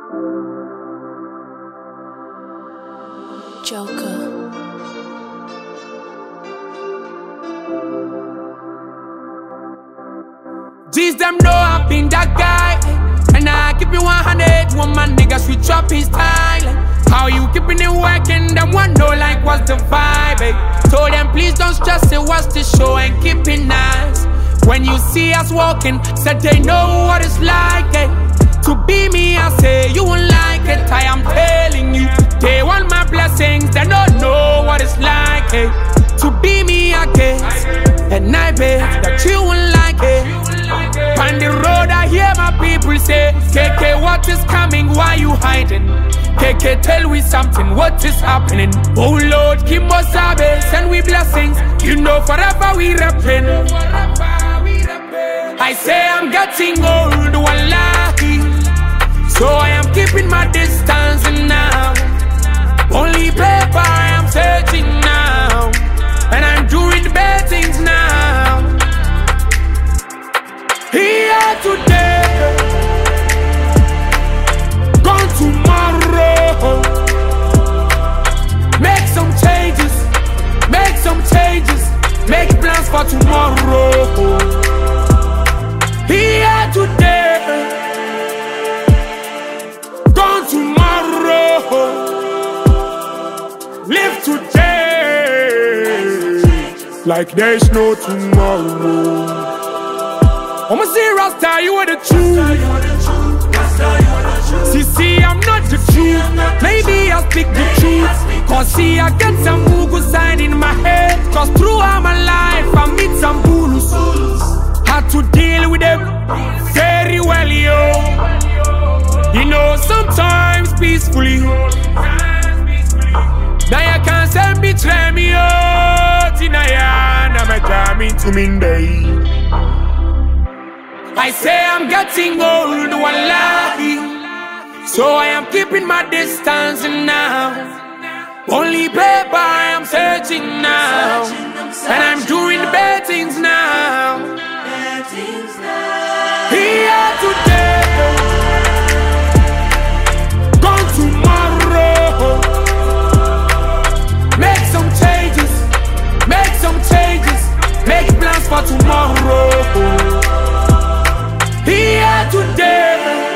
Joker. G's them know I've been that guy, and I keep it 100. One man niggas switch up his style. How you keeping it working? Them one know like what's the vibe? Told them please don't stress it, watch the show and keep it nice. When you see us walking, said they know what it's like. To be me, I say you won't like it. I am telling you, they want my blessings, they don't know what it's like. To be me, I guess, and I bet that you won't like it. On the road, I hear my people say, KK, what is coming? Why you hiding? KK, tell we something, what is happening? Oh Lord, keep us sabes, send we blessings. You know forever we reppin'. I say I'm getting old, wallahi, so I am keeping my distance now. Only paper I am searching now, and I'm doing bad things now. Here today, gone tomorrow. Make some changes, make some changes, make plans for tomorrow. Here today, gone tomorrow. Live today like there's no tomorrow. I'm a serious star, you are the truth. See, I'm not the truth. Maybe I'll speak the truth. Cause see, I get some Google sign in my head. Cause throughout my life, I meet some bulls. Had to deal with them very well, yo. You know, sometimes peacefully. Now you can't say betray me, oh. Tinaya, na me coming to me day. I say I'm getting old, wallahi, so I am keeping my distance now. Only paper I am searching now, and I'm doing bad things now. Here today, gone tomorrow. Make some changes, make some changes, make plans for tomorrow. Here today,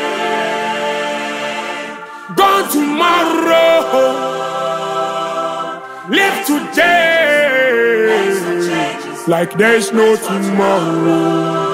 gone tomorrow. Live today like there's no tomorrow.